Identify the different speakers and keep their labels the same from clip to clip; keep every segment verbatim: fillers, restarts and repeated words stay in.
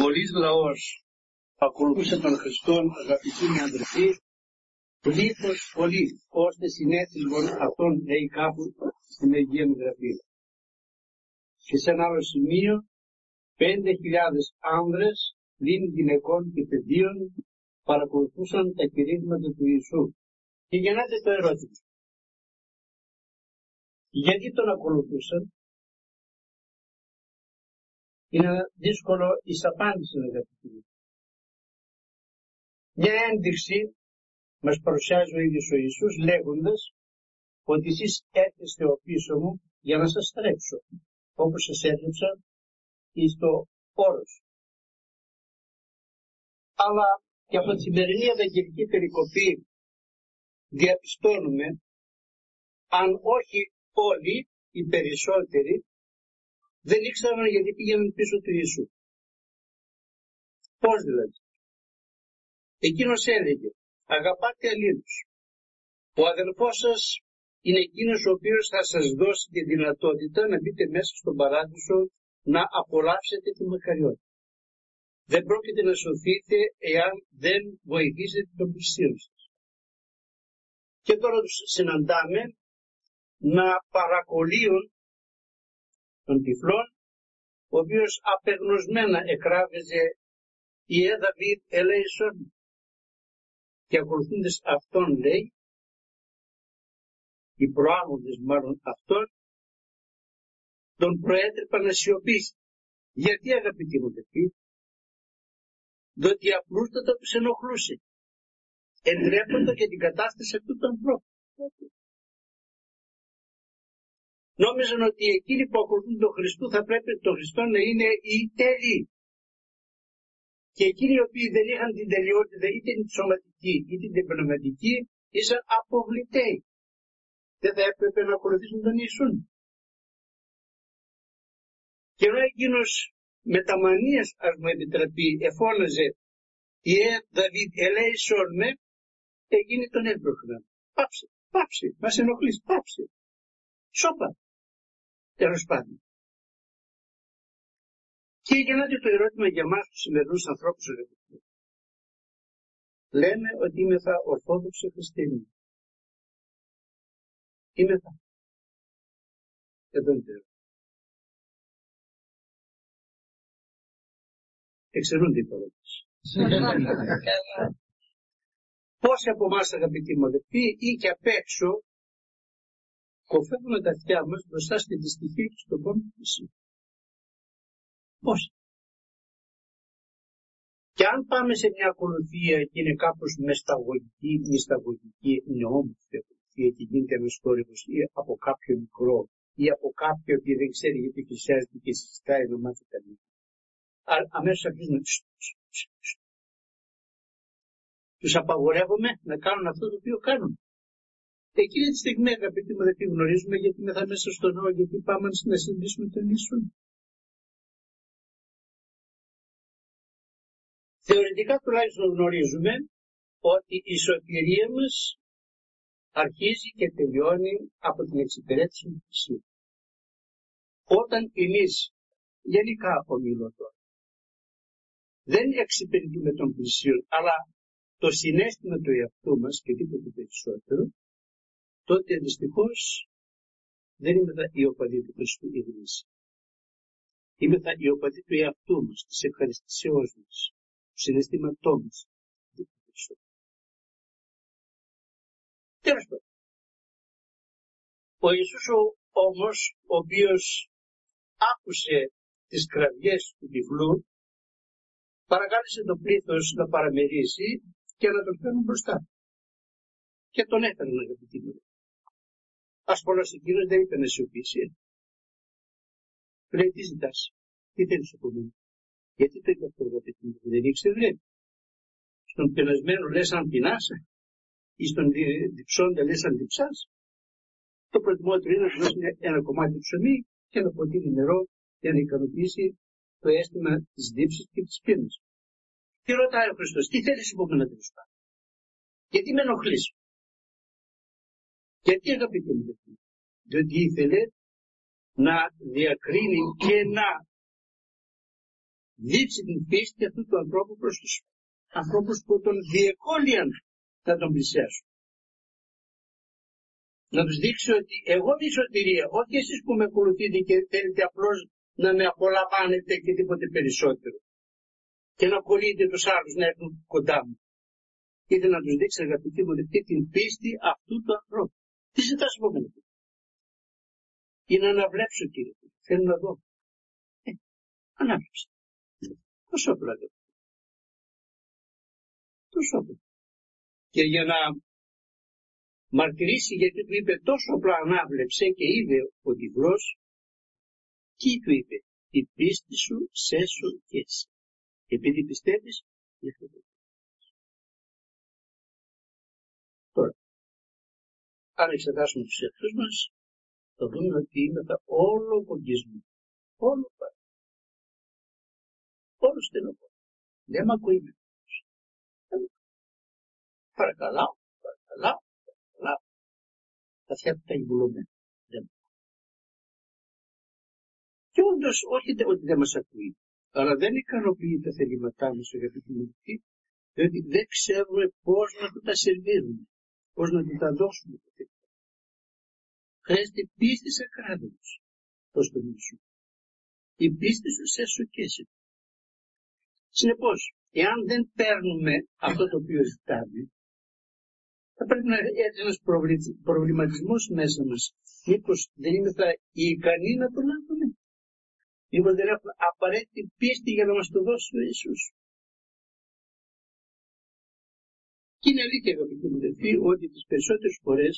Speaker 1: πολλής λαός ακολουθούσε τον Χριστόν, αγαπητοί μου αδερφοί, πλήθος πολύ, ώστε συνέθλιβον αυτόν, λέει κάπου στην Αγία Γραφή. Και σε ένα άλλο σημείο, πέντε χιλιάδες άνδρες, πλην γυναικών και παιδίων, παρακολουθούσαν τα κηρύγματα του Ιησού. Και γεννάται το ερώτημα. Γιατί τον ακολουθούσαν? Είναι δύσκολο εις απάντηση, αγαπητοί. Μια ένδειξη μας παρουσιάζει ο ίδιος ο Ιησούς λέγοντας ότι εσείς έρχεστε ο πίσω μου για να σας στρέψω, όπως σας έθρεψα εις το όρος. Αλλά και από τη σημερινή ευαγγελική περικοπή διαπιστώνουμε, αν όχι όλοι, οι περισσότεροι δεν ήξεραν γιατί πήγαιναν πίσω του Ιησού. Πώς δηλαδή? Εκείνος έλεγε, αγαπάτε αλλήλους. Ο αδελφός σας είναι εκείνος ο οποίος θα σας δώσει τη δυνατότητα να μπείτε μέσα στον παράδεισο, να απολαύσετε τη μακαριότητα. Δεν πρόκειται να σωθείτε εάν δεν βοηθήσετε τον πλησίον σας. Και τώρα τους συναντάμε να παρακολύουν τον τυφλόν, ο οποίος απεγνωσμένα εκράβεζε «Ιε Δαβίδ ελέησον». Και ακολουθούντες αυτόν, λέει, οι προάγοντες μάλλον αυτόν, τον προέτρεπαν να σιωπήσει. Γιατί, αγαπητοί μου αδελφοί? Διότι απλούστατα τους ενοχλούσε. Εντρέποντα και την κατάσταση αυτού του ανθρώπου. Νόμιζαν ότι εκείνοι που ακολουθούν τον Χριστό θα πρέπει τον Χριστό να είναι οι τέλειοι. Και εκείνοι οι οποίοι δεν είχαν την τελειότητα, είτε την σωματική είτε την πνευματική, ήσαν αποβληταίοι. Δεν θα έπρεπε να ακολουθήσουν τον Ιησού. Και ενώ εκείνος με τα μανίας, ας μου επιτραπεί, εφώναζε «Ιε Δαβίδ ελέησον με», εκείνοι τον έσπρωχναν. Πάψε, πάψε, μας ενοχλείς, πάψε. Σώπα. Τέλος πάντων. Και γεννάται το ερώτημα για εμάς τους σημερινούς ανθρώπους. Λέμε ότι είμαι θα ορθόδοξοι χριστιανοί. Είμαι θα. Εδώ είναι το ερώτημα. Εξαιρούνται οι παρόντες. Πόσοι από εμάς, αγαπητοί μου αδελφοί, ή και απ' έξω, κοφεύουμε τα αυτιά μας μπροστά στη δυστυχία και στον πόνο του Χριστού. Πόσοι? Και αν πάμε σε μια ακολουθία και είναι κάπως μεσταγωγική, μυσταγωγική, είναι όμορφη ακολουθία και γίνεται ένας θόρυβος ή από κάποιο μικρό ή από κάποιο που δεν ξέρει γιατί πλησιάζεται και συζητάει να μάθει κανείς. Αμέσως αρχίζουν να τους απαγορεύουμε να κάνουν αυτό το οποίο κάνουν. Εκείνη τη στιγμή, αγαπητοί μου, δεν τη γνωρίζουμε γιατί είμαι θα μέσα στον νόο, γιατί πάμε να συναντήσουμε τον Ιησού. Θεωρητικά τουλάχιστον γνωρίζουμε ότι η σωτηρία μας αρχίζει και τελειώνει από την εξυπηρέτηση του Χριστού. Όταν εμείς, γενικά ομιλώ τώρα, δεν εξυπηρετούμε τον πλησίον, αλλά το συναίσθημα του εαυτού μας και τίποτε περισσότερο, τότε δυστυχώς δεν είμαστε οι οπαδοί του Χριστού ίδιους. Είμαστε οι οπαδοί του εαυτού μας, της ευχαριστησεώς μας, του συναισθήματό μας. Τέλος πάντων. Ο Ιησούς όμως, ο οποίος άκουσε τις κραυγές του τυφλού, παρακάλεσε το πλήθος να παραμερίσει και να τον φέρουν μπροστά. Και τον έφεραν, αγαπητοί μου. Ασφαλώς εκείνος δεν είπε να σιωπήσει. Λέει, τι ζητάς, τι θέλεις από μένα? Γιατί το είπε αυτό, αγαπητοί μου? Δεν ήξερε. Στον πεινασμένο λες αν πεινάς, ή στον διψώντα λες αν διψάς. Το προτιμότερο είναι να του δώσει ένα κομμάτι ψωμί και ένα ποτήρι νερό για να ικανοποιήσει το αίσθημα της δίψης και της πείνας. Και ρωτάει ο Χριστός, τι θέλεις από μένα τέλος πάντων? Γιατί με ενοχλείς? Γιατί, αγαπητοί μου, διότι ήθελε να διακρίνει και να δείξει την πίστη αυτού του ανθρώπου προς τους ανθρώπους που τον διεκόλυαν να τον πλησιάσουν. Να τους δείξει ότι εγώ είμαι η σωτηρία, όχι εσείς που με ακολουθείτε και θέλετε απλώς να με απολαμβάνετε και τίποτε περισσότερο. Και να κολλείτε τους άλλους να έρθουν κοντά μου. Είτε να τους δείξει, αγαπητοί μου, την πίστη αυτού του ανθρώπου. Τι ζητάς από μένα? Ή να αναβλέψω, κύριε. Θέλω να δω. Ε, ανάβλεψε. Τόσο απλά. Τόσο απλά. Και για να μαρτυρήσει, γιατί του είπε τόσο απλά, ανάβλεψε και είδε ο τυφλός, τι του είπε? Η πίστη σου σέσω και εσύ. Επειδή πιστεύεις, γι' αυτό το είπες. Τώρα, αν εξετάσουμε τους εαυτούς μας, θα δούμε ότι είμαστε όλο κογκισμό. Όλο πάρα. Όλο στενοπό. Δεν μ' ακούει με. Παρακαλάω, παρακαλάω, παρακαλάω. Τα αυτιά του τα εγκουλωμένα. Δεν μ' ακούει. Και όντως, όχι ότι δεν μας ακούει, αλλά δεν ικανοποιεί τα θελήματά μας, αγαπητοί μου, διότι δεν ξέρουμε πώς να του τα σερβίρουμε, πώς να του τα δώσουμε. Χρειάζεται πίστη σε κράτος προς τον Ιησού. Η πίστη σου σε σοκέσει. Συνεπώς, εάν δεν παίρνουμε αυτό το οποίο ζητάμε, θα πρέπει να έρθει ένας προβληματισμός μέσα μας. Μήπως δεν είμαστε ικανοί να το λάβουμε? Μήπως δεν έχουμε απαραίτητη πίστη για να μας το δώσει ο Ιησούς? Και είναι αλήθεια, αγαπητοί μου αδελφοί, ότι τις περισσότερες φορές,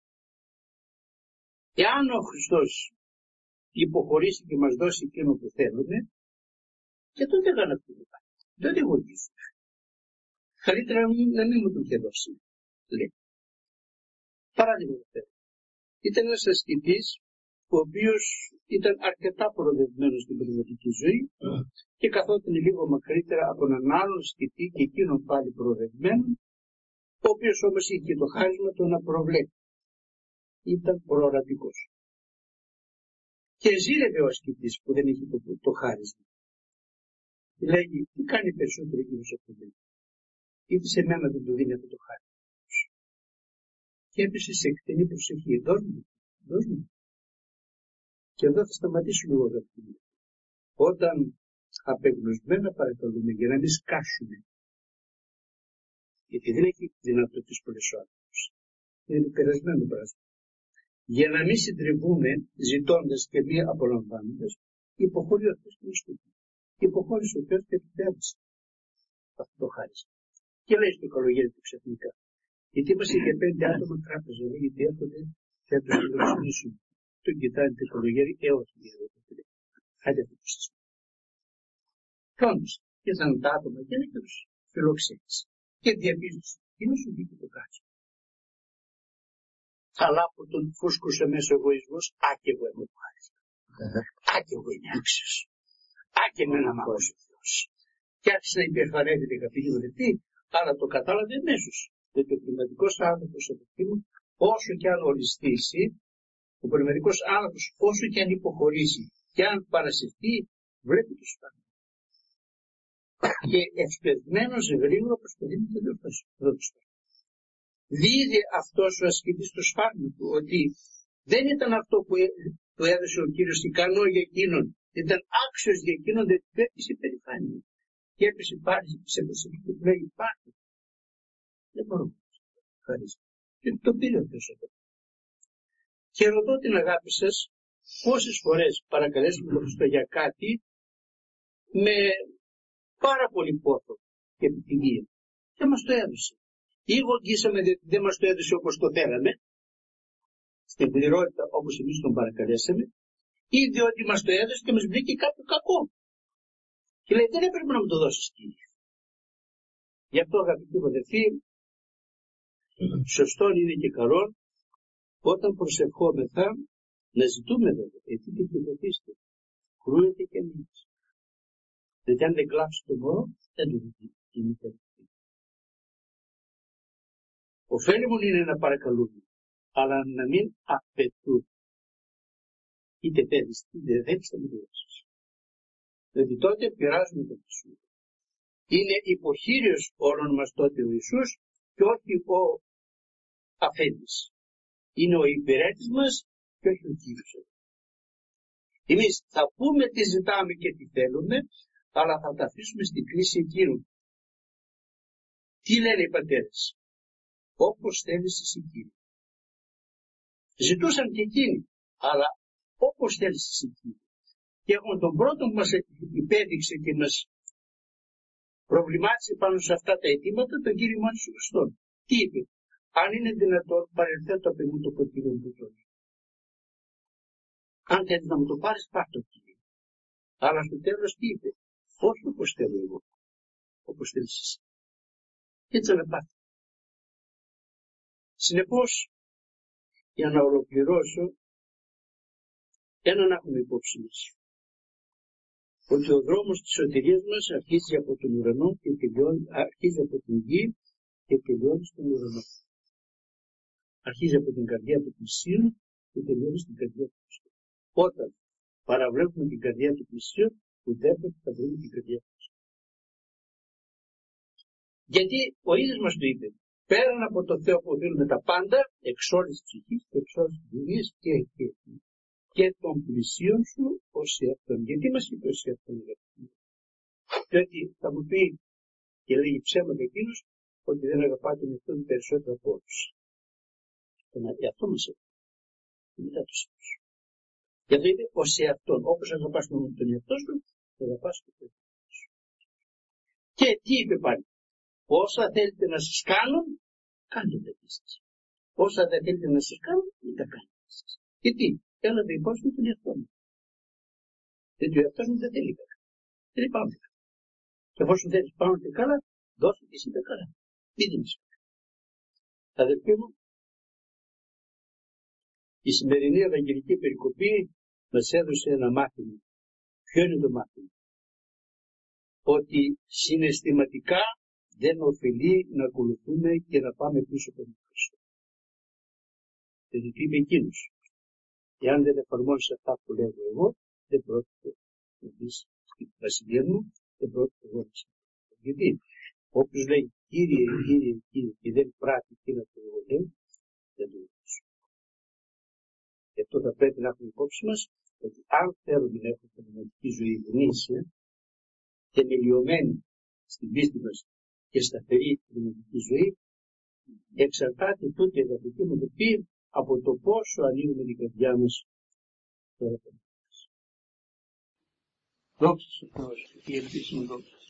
Speaker 1: εάν ο Χριστός υποχωρήσει και μας δώσει εκείνο που θέλουμε, και τότε δεν ακούμε πάλι. Δεν τη βοηθήσουμε. Καλύτερα να μην, να μην μου το είχε δώσει. Λέει. Παράδειγμα, ήταν ένας ασκητής, ο οποίος ήταν αρκετά προοδευμένος στην πνευματική ζωή mm. και καθόταν λίγο μακρύτερα από έναν άλλον ασκητή και εκείνον πάλι προοδευμένο, ο οποίος όμως είχε το χάρισμα του να προβλέπει. Ήταν προορατικός. Και ζήλευε ο ασκητής που δεν είχε το, το χάρισμα. Λέγει, τι κάνει περισσότερο εκείνος από το δίνει. Είτε σε μένα δεν του δίνει αυτό το χάρισμα. Και έπεσε σε εκτενή προσευχή. Δώσ' μου, δώσ' μου. Και εδώ θα σταματήσουμε λίγο, αγαπητοί μου. Όταν απεγνωσμένα παρακαλούμε για να μην σκάσουμε, γιατί δεν έχει δυνατότητες πολλές ο άνθρωπος. Είναι περασμένο πράγμα. Για να μην συντριβούμε ζητώντας και μη απολαμβάνοντας, υποχωρεί ο Θεός και μας τούτο. Υποχώρησε ο Θεός και επιτέλεσε αυτό το χάρισμα. Και λέει στο καλογέρι του ξαφνικά. Γιατί είμαστε και πέντε άτομα τράπεζα, γιατί έρχονται και θα τους φιλοξενήσουν. Τον κοιτάνε το καλογέρι, ε, όχι, κύριε. Άντε αυτό που σας πω. Και όμως, ήρθαν τα άτομα και δεν τους φιλοξένησε. Και διαπίστωσαν, τι να σου δείχνει το κάτσο. Αλλά που τον φούσκωσε μέσα ο εγωισμός, α, και εγώ έχω το χάρισμα. Α, και εγώ είμαι άξιος. Α, και εμένα μ' αρέσει ο Θεός. Και άρχισε να υπερφανεύεται η αγαπητή μου δευτή, αλλά το κατάλαβε αμέσως. Διότι ο πνευματικός άνθρωπος, αγαπητοί μου, όσο και αν οριστήσει, ο πνευματικός άνθρωπος, όσο και αν υποχωρήσει και αν παρασυρθεί, βλέπει το σπάνιο. Και ευσπεσμένος γρήγορα προσπαθεί να το διορθώσει. Δίδει αυτός ο ασκητής το σπάνιο του, ότι δεν ήταν αυτό που του έδωσε ο Κύριος ικανό για εκείνον, ήταν άξιος για εκείνον, δεν του έπεισε περηφάνεια. Και έπεισε πάλι σε προσευχή και του λέει, υπάρχει. Δεν μπορώ να το ευχαριστώ. Και το πήρε ο Θεός εδώ. Και ρωτώ την αγάπη σας, πόσες φορές παρακαλέσουμε τον Χριστό για κάτι με πάρα πολύ πόθο και επιτυχία. Και μας το έδωσε. Ή γογγίσαμε διότι δεν μας το έδωσε όπως το θέλαμε, στην πληρότητα όπως εμείς τον παρακαλέσαμε, ή διότι μας το έδωσε και μας βρήκε κάποιο κακό. Και λέει, δεν έπρεπε να μου το δώσεις, Κύριε. Γι' αυτό, αγαπητοί μου αδελφοί, σωστό είναι και καλό όταν προσευχόμεθα να ζητούμε βέβαια, γιατί και κυβωτήστε, κρούεται και ανοίξει. Γιατί αν δεν κλάψει το μωρό, δεν το δει η μητέρα. Οφέλη μου είναι να παρακαλούμε, αλλά να μην απαιτούν. Είτε θέλεις, είτε δεν θέλεις, θα μην το δώσεις. διότι τότε πειράζουμε τον Ιησού. Είναι υποχείριος όλων μας τότε ο Ιησούς και όχι ο αφέντης. Είναι ο υπηρέτης μας και όχι ο Κύριος. Εμείς θα πούμε τι ζητάμε και τι θέλουμε, αλλά θα τα αφήσουμε στην κρίση εκείνου. Τι λένε οι πατέρες? Όπως θέλεις εσύ, Κύριε. Ζητούσαν και εκείνοι, αλλά όπως θέλεις εσύ, Κύριε. Και έχουμε τον πρώτο που μας υπέδειξε και μας προβλημάτισε πάνω σε αυτά τα αιτήματα, τον Κύριο μας Χριστό. Τι είπε? Αν είναι δυνατόν, παρελθέτω απ' εμού το ποτήρι μου το. Αν θέλεις να μου το πάρεις, πάρ' το, Κύριε. Αλλά στο τέλος τι είπε? Όχι όπως θέλω εγώ, όπως θέλεις εσύ. Έτσι να πάτε. Συνεπώς, για να ολοκληρώσω, ένα να έχουμε υπόψη μας. Ότι ο δρόμος της σωτηρίας μας αρχίζει από τον ουρανό και τελειώνει, αρχίζει από την γη και τελειώνει στον ουρανό. Αρχίζει από την καρδιά του πλησίον και τελειώνει στην καρδιά του Χριστού. Όταν παραβλέπουμε την καρδιά του πλησίον, ουδέποτε θα βρούμε την καρδιά του Χριστού. Γιατί ο ίδιος μας το είπε. Πέραν από το Θεό που οφείλουμε τα πάντα, εξ όλης της ψυχής και εξ όλης της δουλείας και, και, και των πλησίων σου ως εαυτόν. Γιατί μας είπε ως εαυτόν? Διότι θα μου πει και λέγει ψέματα εκείνος ότι δεν αγαπάτε τον εαυτόν περισσότερο από όλους. Τον εαυτό μας είπε. Μετά τους άλλους. Γι' αυτό είπε ως εαυτόν. Όπως αγαπάς τον εαυτό σου, θα αγαπάς και τον εαυτό σου. Και τι είπε πάλι? Όσα θέλετε να σας κάνουν, κάντε τα και εσείς. Όσα δεν θέλετε να σας κάνουν, μην τα κάνετε εσείς. Γιατί? Έλαβε υπόψη μου τον εαυτό μου. Γιατί ο εαυτός μου δεν θέλει καλά. Δεν πάμε καλά. Και εφόσον θέλεις πάμε και καλά, δώσε και εσύ τα καλά. Μην δίνεις καλά. Αδελφοί μου, η σημερινή Ευαγγελική περικοπή μας έδωσε ένα μάθημα. Ποιο είναι το μάθημα? Ότι συναισθηματικά δεν οφειλεί να ακολουθούμε και να πάμε πίσω από τον Χριστό. Δηλαδή τι είπε εκείνος? Εάν δεν εφαρμόσεις αυτά που λέγω εγώ, δεν πρόκειται να μπεις στην βασιλεία μου, δεν πρόκειται εγώ να σε. Γιατί όποιος λέει Κύριε, Κύριε, Κύριε και δεν πράττει εκείνα που εγώ λέω, δεν το γνωρίζω. Γι' αυτό θα πρέπει να έχουμε υπόψη μας ότι αν θέλουμε να έχουμε πνευματική ζωή γνήσια, θεμελιωμένη στην πίστη μας και σταθερή πνευματική ζωή, εξαρτάται τούτη η αγαπητή μου το πει από το πόσο ανοίγουμε την καρδιά μας στο έργο μας. Δόξα σου Θεός, η ελπίση μου δόξα.